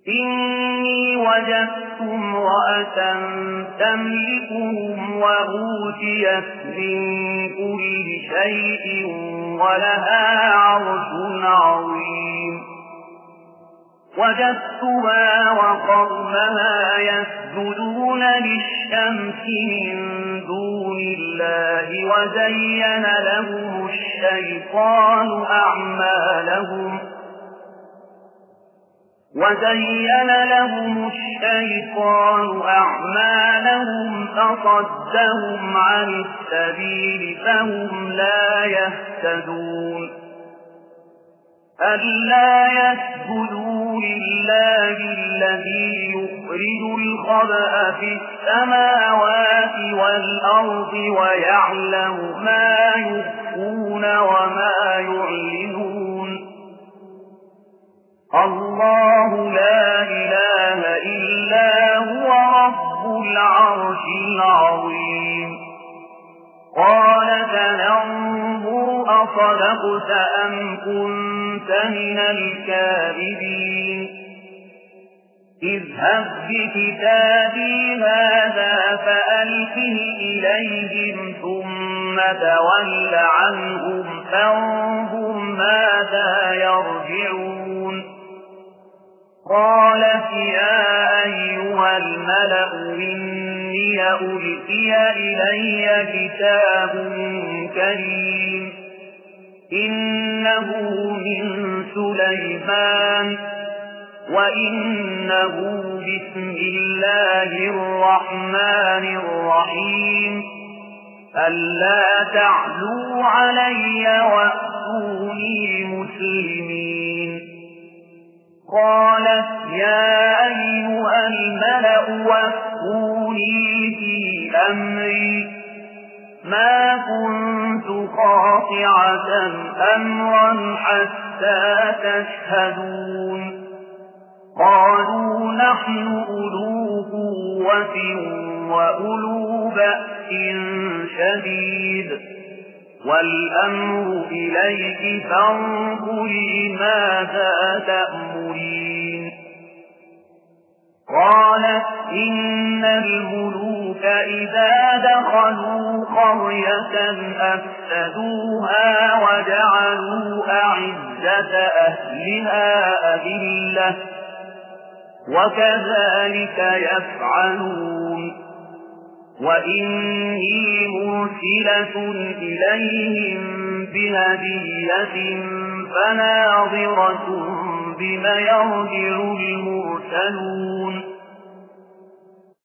إني وجدت امرأة تملكهم وأوتيت من كل شيء ولها عرش عظيم وجدتها وقومها يسجدون للشمس من دون الله وزين لهم الشيطان أعمالهم فصدهم عن السبيل فهم لا يهتدون ألا يسجدوا لله الذي يخرج الخبأ في السماوات والأرض ويعلم ما يخفون وما يعلنون الله لا إله إلا هو رب العرش العظيم قال سننظر أصدقت أم كنت من الكاذبين اذهب بكتابي هذا فألقه إليهم ثم تول عنهم فانظر ماذا يرجعون قالت يا أيها الملأ إني ألقي إلي كتاب كريم إنه من سليمان وإنه بسم الله الرحمن الرحيم ألا تعلوا علي وأتوني مسلمين قالت يا أيها الملأ وافتوني في أمري ما كنت قاطعة أمرا حتى تشهدون قالوا نحن أولو قوة وأولو بأس شديد والأمر إليك فانظري ماذا تأمرين قالت إن الملوك إذا دخلوا قرية أفسدوها وجعلوا أعزة أهلها أذلة وكذلك يفعلون وإني مرسلة إليهم بهدية فناظرة بما يرجع المرسلون